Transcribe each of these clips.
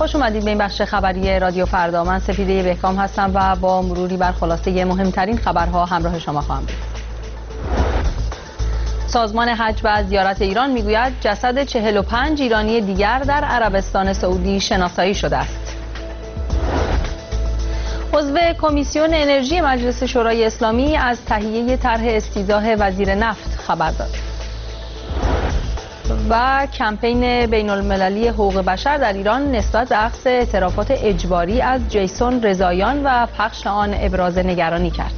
خوش اومدید به این بخش خبری رادیو فردا. من سپیده بهکام هستم و با مروری بر خلاصه مهمترین خبرها همراه شما خواهم بود. سازمان حج و زیارت ایران میگوید جسد 45 ایرانی دیگر در عربستان سعودی شناسایی شده است. عضو کمیسیون انرژی مجلس شورای اسلامی از تهیه طرح استیضاح وزیر نفت خبر داد. و کمپین بین المللی حقوق بشر در ایران نسبت به اخذ اعترافات اجباری از جیسون رضاییان و پخش آن ابراز نگرانی کرد.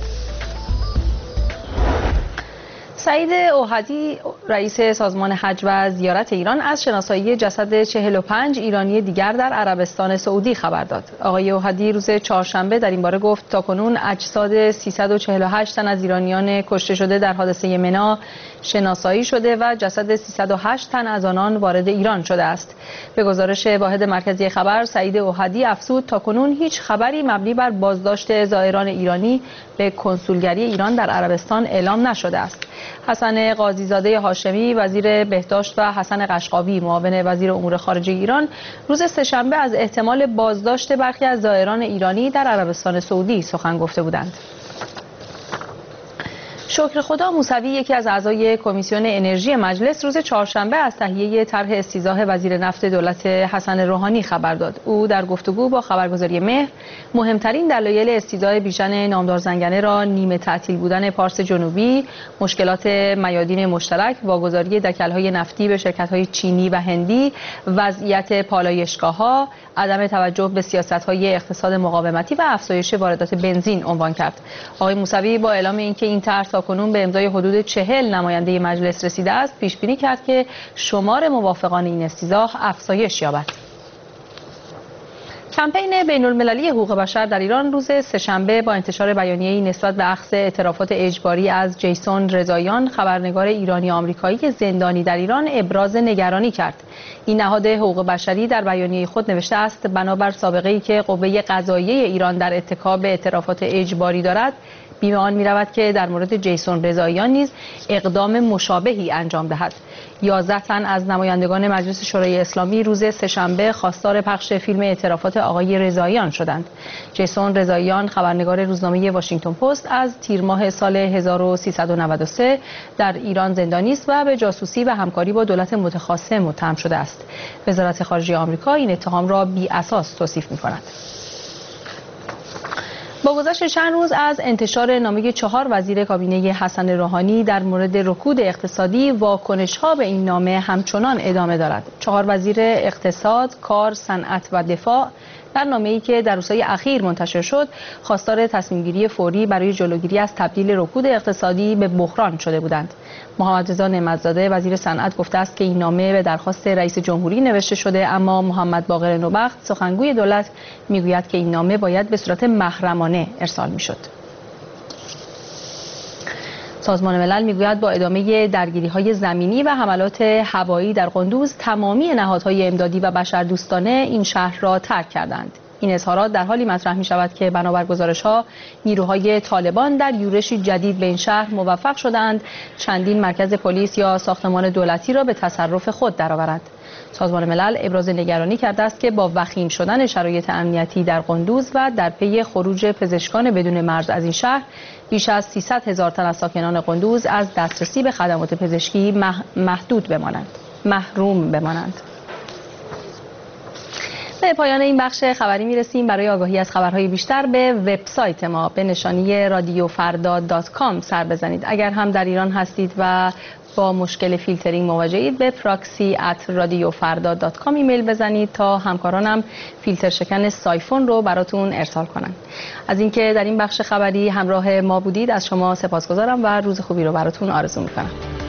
سعید اوحدی رئیس سازمان حج و زیارت ایران از شناسایی جسد 45 ایرانی دیگر در عربستان سعودی خبر داد. آقای اوحدی روز چهارشنبه در این باره گفت تاکنون اجساد 348 تن از ایرانیان کشته شده در حادثه منی شناسایی شده و جسد 308 تن از آنان وارد ایران شده است. به گزارش واحد مرکزی خبر، سعید اوحدی افزود تاکنون هیچ خبری مبنی بر بازداشت زائران ایرانی به کنسولگری ایران در عربستان اعلام نشده است. حسن قاضیزاده هاشمی وزیر بهداشت و حسن قشقاوی معاون وزیر امور خارجه ایران روز سه‌شنبه از احتمال بازداشت برخی از زائران ایرانی در عربستان سعودی سخن گفته بودند. شکرخدا موسوی یکی از اعضای کمیسیون انرژی مجلس روز چهارشنبه از تهیه طرح استیضاح وزیر نفت دولت حسن روحانی خبر داد. او در گفتگو با خبرگزاری مهر مهمترین دلایل استیضاح بیژن نامدار زنگنه را نیمه تعطیل بودن پارس جنوبی، مشکلات میادین مشترک، واگذاری دکل‌های نفتی به شرکت‌های چینی و هندی، وضعیت پالایشگاه‌ها، عدم توجه به سیاست‌های اقتصاد مقاومتی و افزایش واردات بنزین عنوان کرد. آقای موسوی با اعلام اینکه این طرح تاکنون به امضای حدود 40 نماینده مجلس رسیده است، پیش بینی کرد که شمار موافقان این استیضاح افزایش یابد. کمپین بین المللی حقوق بشر در ایران روز سه‌شنبه با انتشار بیانیه‌ای نسبت به اخذ اعترافات اجباری از جیسون رضاییان، خبرنگار ایرانی آمریکایی زندانی در ایران، ابراز نگرانی کرد. این نهاد حقوق بشری در بیانیه خود نوشته است بنابر سابقه‌ای که قوه قضاییه ایران در ارتکاب اعترافات اجباری دارد، بیم آن می‌رود که در مورد جیسون رضاییان نیز اقدام مشابهی انجام دهد. 11 تن از نمایندگان مجلس شورای اسلامی روز سه‌شنبه خواستار پخش فیلم اعترافات آقای رضاییان شدند. جیسون رضاییان خبرنگار روزنامه واشنگتن پست از تیر ماه سال 1393 در ایران زندانی است و به جاسوسی و همکاری با دولت متخاصم متهم شده است. وزارت خارجه آمریکا این اتهام را بی اساس توصیف می‌کند. با گذشت چند روز از انتشار نامه 4 وزیر کابینه حسن روحانی در مورد رکود اقتصادی، واکنش‌ها به این نامه همچنان ادامه دارد. 4 وزیر اقتصاد، کار، صنعت و دفاع در نامه‌ای که در روزهای اخیر منتشر شد، خواستار تصمیم‌گیری فوری برای جلوگیری از تبدیل رکود اقتصادی به بحران شده بودند. محمد رضا نعمت‌زاده وزیر صنعت گفته است که این نامه به درخواست رئیس جمهوری نوشته شده، اما محمد باقر نوبخت سخنگوی دولت میگوید که این نامه باید به صورت محرمانه ارسال میشد. سازمان ملل میگوید با ادامه درگیری‌های زمینی و حملات هوایی در قندوز، تمامی نهادهای امدادی و بشردوستانه این شهر را ترک کردند. این اظهارات در حالی مطرح می شود که بنابر گزارش‌ها نیروهای طالبان در یورشی جدید به این شهر موفق شدند چندین مرکز پلیس یا ساختمان دولتی را به تصرف خود درآورند. سازمان ملل ابراز نگرانی کرده است که با وخیم شدن شرایط امنیتی در قندوز و در پی خروج پزشکان بدون مرز از این شهر، بیش از 300,000 تن از ساکنان قندوز از دسترسی به خدمات پزشکی محروم بمانند. به پایان این بخش خبری میرسیم. برای آگاهی از خبرهای بیشتر به وبسایت ما به نشانی radiofarda.com سر بزنید. اگر هم در ایران هستید و با مشکل فیلترینگ مواجهید، به proxy@radiofarda.com ایمیل بزنید تا همکارانم فیلتر شکن سایفون رو براتون ارسال کنند. از اینکه در این بخش خبری همراه ما بودید از شما سپاسگزارم و روز خوبی رو براتون آرزو میکنم.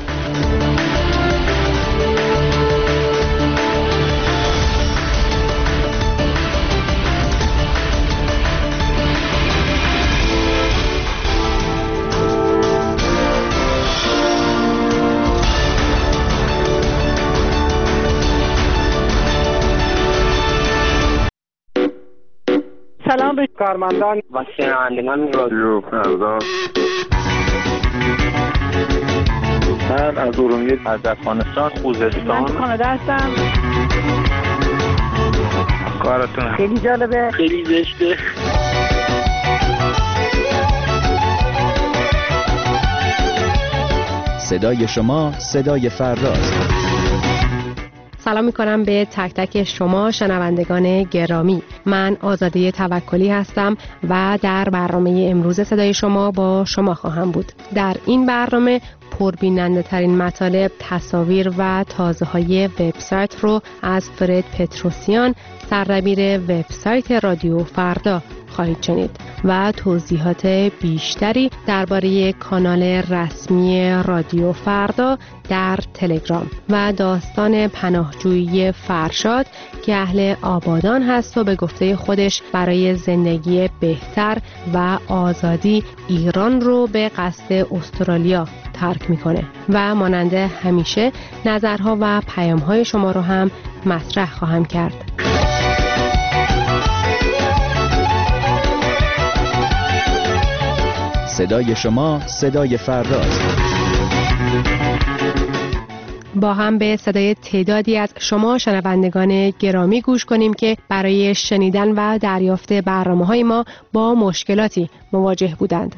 سلام به کارمندان و شنوندگان رادیو فردا. من از ارومیه، از افغانستان، خوزستان، من کانادا هستم. کارتون خیلی جالبه، خیلی زشته. صدای شما صدای فرداست. سلام میکنم به تک تک شما شنوندگان گرامی. من آزاده توکلی هستم و در برنامه امروز صدای شما با شما خواهم بود. در این برنامه پربیننده ترین مطالب، تصاویر و تازه های وبسایت رو از فرد پتروسیان، سردبیر وبسایت رادیو فردا خواهید شنید و توضیحات بیشتری درباره کانال رسمی رادیو فردا در تلگرام و داستان پناهجویی فرشاد که اهل آبادان هست و به گفته خودش برای زندگی بهتر و آزادی ایران رو به قصد استرالیا ترک میکنه و مانند همیشه نظرها و پیامهای شما رو هم مطرح خواهم کرد. صدای شما صدای فرداست. با هم به صدای تعدادی از شما شنوندگان گرامی گوش کنیم که برای شنیدن و دریافت برنامه‌های ما با مشکلاتی مواجه بودند.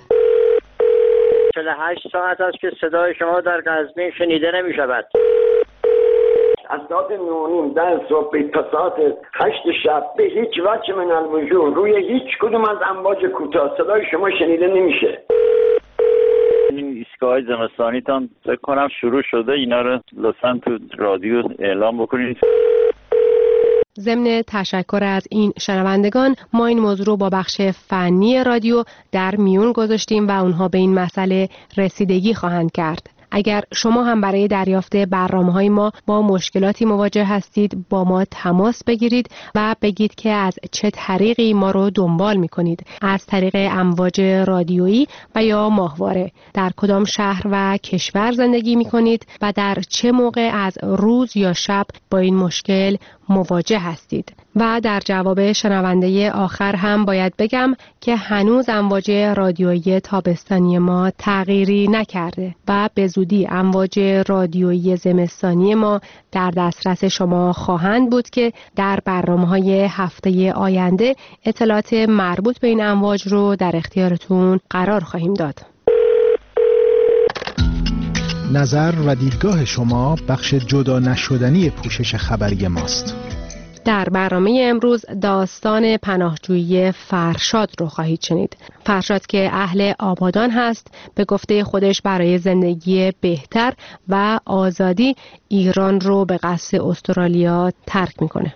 48 ساعت است که صدای شما در قزوین شنیده نمی شود. از ساعت 9:30 در صبح تا ساعت 8 شب به هیچ وجه من الوجود روی هیچ کدوم از امواج کوتاه صدای شما شنیده نمیشه. این ایستگاه زمستانیتان فکر کنم شروع شده، اینا رو لطفاً تو رادیو اعلام بکنید. ضمن تشکر از این شنوندگان ما این موضوع رو با بخش فنی رادیو در میون گذاشتیم و اونها به این مسئله رسیدگی خواهند کرد. اگر شما هم برای دریافت برنامه‌های ما با مشکلاتی مواجه هستید با ما تماس بگیرید و بگید که از چه طریقی ما رو دنبال می‌کنید، از طریق امواج رادیویی و یا ماهواره، در کدام شهر و کشور زندگی می‌کنید و در چه موقع از روز یا شب با این مشکل مواجه هستید. و در جواب شنونده آخر هم باید بگم که هنوز امواج رادیویی تابستانی ما تغییری نکرده و به زودی امواج رادیویی زمستانی ما در دسترس شما خواهند بود که در برنامه‌های هفته آینده اطلاعات مربوط به این امواج رو در اختیارتون قرار خواهیم داد. نظر و دیدگاه شما بخش جدا نشدنی پوشش خبری ماست. در برنامه امروز داستان پناهجویی فرشاد رو خواهید شنید. فرشاد که اهل آبادان هست به گفته خودش برای زندگی بهتر و آزادی ایران رو به قصد استرالیا ترک میکنه.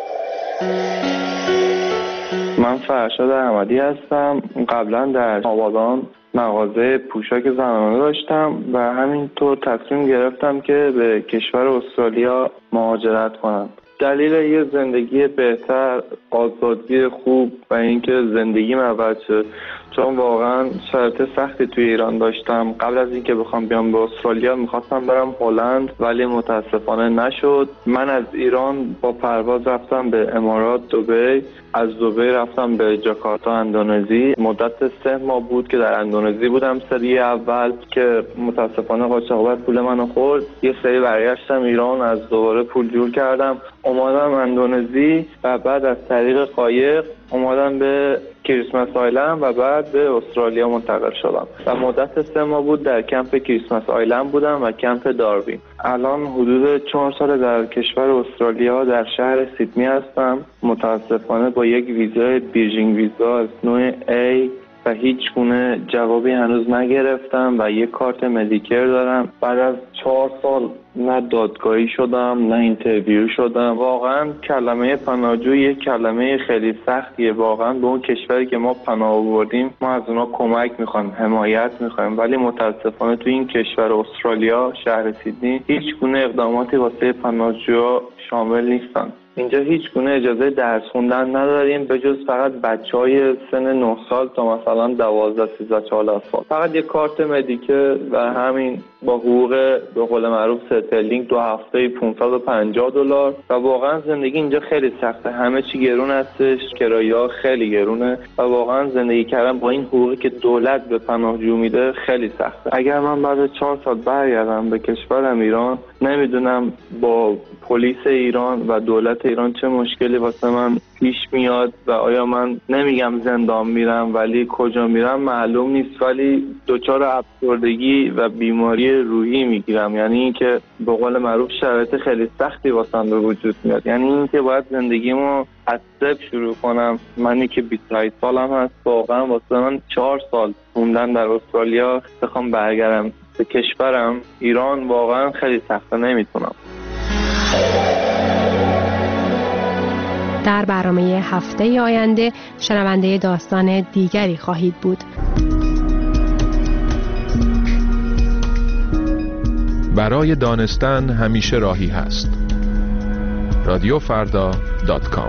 من فرشاد احمدی هستم. قبلا در آبادان مغازه پوشاک زنانه داشتم و همینطور تصمیم گرفتم که به کشور استرالیا مهاجرت کنم. دلیل یه زندگی بهتر، آزادی خوب و اینکه زندگیم عوض شد، چون واقعا شرایط سختی توی ایران داشتم. قبل از اینکه بخوام بیام به استرالیا میخواستم برم هلند ولی متاسفانه نشد. من از ایران با پرواز رفتم به امارات دبی، از دبی رفتم به جاکارتا اندونزی. مدت 3 ماه بود که در اندونزی بودم سری اول که متاسفانه قاچاقبر پول منو خورد. یه سری برگشتم ایران، از دوباره پول جور کردم اومدم اندونزی و بعد از طریق قایق اومدم به کریسمس آیلند و بعد به استرالیا منتقل شدم و مدت 3 ماه بود در کمپ کریسمس آیلند بودم و کمپ داروین. الان حدود 4 سال در کشور استرالیا در شهر سیدنی هستم. متاسفانه با یک ویزای بیرجینگ ویزا از نوع A و هیچ گونه جوابی هنوز نگرفتم و یک کارت مدیکر دارم. بعد از 4 سال نه دادگاهی شدم نه اینترویو شدم. واقعا کلمه پناهجو یک کلمه خیلی سختیه. واقعا به اون کشوری که ما پناه آوردیم ما از اونا کمک میخوایم، حمایت میخوایم، ولی متاسفانه تو این کشور استرالیا شهر سیدنی هیچ گونه اقداماتی واسه پناهجوها شامل نیستن. اینجا هیچ گونه اجازه درس خوندن نداریم به جز فقط بچهای سن 9 سال تا مثلا 12-13 سال. فقط یک کارت مدیکه و همین با حقوق به قول معروف ستلینگ 2 هفته $550 و واقعا زندگی اینجا خیلی سخته، همه چی گرون هستش، کرایه‌ها خیلی گرونه و واقعا زندگی کردن با این حقوقی که دولت به پناهجو میده خیلی سخته. اگر من بعد 4 سال برگردم به کشورم ایران، نمیدونم با پلیس ایران و دولت ایران چه مشکلی واسه من پیش میاد و آیا من نمیگم زندان میرم ولی کجا میرم معلوم نیست، ولی دچار افسردگی و بیماری روحی میگیرم. یعنی اینکه به قول معروف شرایط خیلی سختی واسم به وجود میاد، یعنی اینکه باید زندگیمو از صفر شروع کنم. منی که 28 سالم هست، واقعا واسه من 4 سال موندن در استرالیا بخوام برگردم به کشورم ایران واقعا خیلی سخته، نمیتونم. در برنامه هفته آینده شنونده داستان دیگری خواهید بود. برای دانستن همیشه راهی هست. رادیوفردا.com.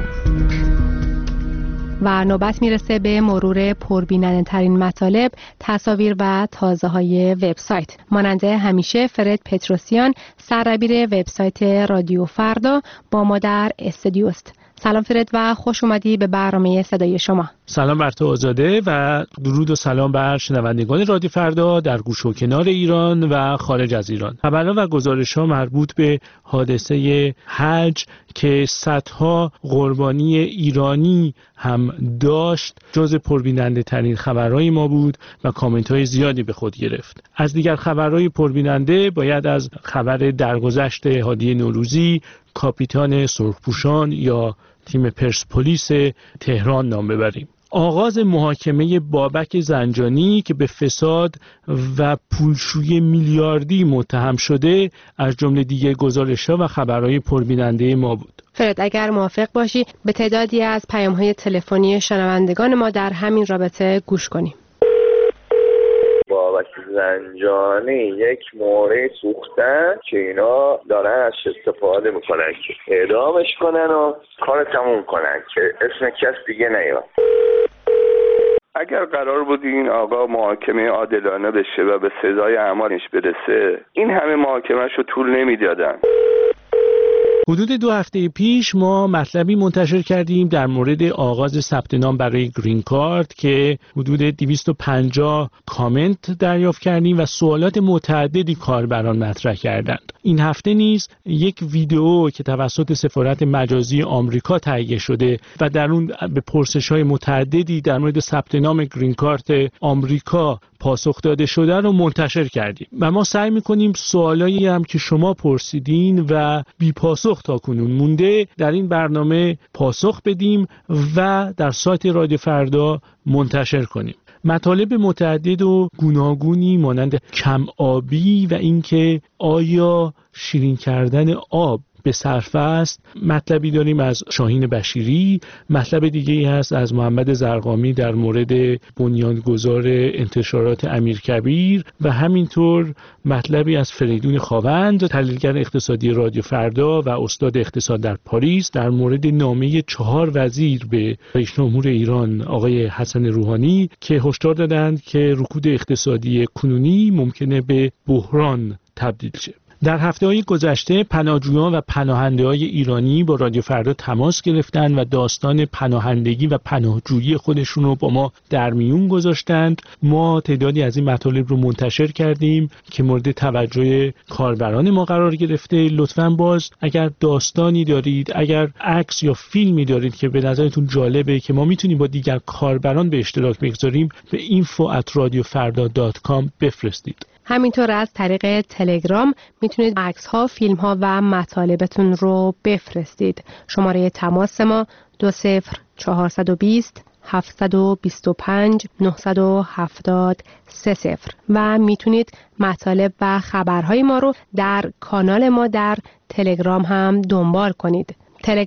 و نوبت میرسه به مرور پربیننده ترین مطالب، تصاویر و تازه های وبسایت. مانند همیشه فرد پتروسیان، سردبیر وبسایت رادیو فردا، با ما در استودیو است. سلام فرد و خوش اومدی به برنامه صدای شما. سلام بر تو آزاده و درود و سلام بر شنوندگان رادیو فردا در گوش و کنار ایران و خارج از ایران. خبرها و گزارش‌ها مربوط به حادثه حج که صدها قربانی ایرانی هم داشت جز پربیننده ترین خبرهای ما بود و کامنت های زیادی به خود گرفت. از دیگر خبرهای پربیننده باید از خبر درگذشت هادی نوروزی، کاپیتان سرخپوشان یا تیم پرسپولیس تهران نام ببریم. آغاز محاکمه بابک زنجانی که به فساد و پولشویی میلیاردی متهم شده از جمله دیگر گزارش‌ها و خبرهای پربیننده ما بود. فرد اگر موافق باشی به تعدادی از پیام‌های تلفنی شنوندگان ما در همین رابطه گوش کنیم. بابک زنجانی یک مورد سوختن که اینا دارن از استفاده میکنن که اعدامش کنن و کار تموم کنن که اسم کس دیگه نیاد. اگر قرار بود این آقا محاکمه عادلانه بشه و به سزای اعمالش برسه، این همه محاکمه‌شو طول نمیدادن. حدود 2 هفته پیش ما مطلبی منتشر کردیم در مورد آغاز ثبت نام برای گرین کارت که حدود 250 کامنت دریافت کردیم و سوالات متعددی کاربران مطرح کردند. این هفته نیز یک ویدیو که توسط سفارت مجازی آمریکا تهیه شده و در اون به پرسش‌های متعددی در مورد ثبت نام گرین کارت آمریکا پاسخ داده شده رو منتشر کردیم و ما سعی می‌کنیم سوالایی هم که شما پرسیدین و بی پاسخ تا کنون مونده در این برنامه پاسخ بدیم و در سایت رادیو فردا منتشر کنیم. مطالب متعدد و گوناگونی مانند کم آبی و اینکه آیا شیرین کردن آب به صرفه است، مطلبی داریم از شاهین بشیری، مطلب دیگه‌ای هست از محمد زرقامی در مورد بنیانگذار انتشارات امیرکبیر و همینطور مطلبی از فریدون خاوند، تحلیلگر اقتصادی رادیو فردا و استاد اقتصاد در پاریس در مورد نامه 4 وزیر به رئیس جمهور ایران آقای حسن روحانی که هشدار دادند که رکود اقتصادی کنونی ممکنه به بحران تبدیل شه. در هفته‌های گذشته پناهجویان و پناهنده‌های ایرانی با رادیو فردا تماس گرفتند و داستان پناهندگی و پناهجویی خودشون رو با ما در میون گذاشتند. ما تعدادی از این مطالب رو منتشر کردیم که مورد توجه کاربران ما قرار گرفته. لطفاً باز اگر داستانی دارید، اگر عکس یا فیلمی دارید که به نظرتون جالبه که ما میتونیم با دیگر کاربران به اشتراک بگذاریم، به info@radiofarda.com بفرستید. همینطور از طریق تلگرام میتونید عکس‌ها، فیلم‌ها و مطالبتون رو بفرستید. شماره تماس ما 20420 725 970 30 و میتونید مطالب و خبرهای ما رو در کانال ما در تلگرام هم دنبال کنید.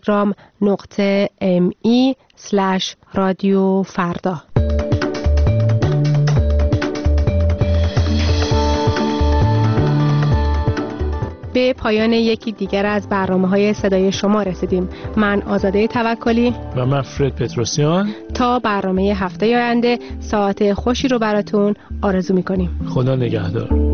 telegram.me/رادیو فردا. به پایان یکی دیگر از برنامه‌های صدای شما رسیدیم. من آزاده توکلی و من فرد پتروسیان تا برنامه هفته آینده ساعت خوشی رو براتون آرزو می‌کنیم. خدا نگهدار.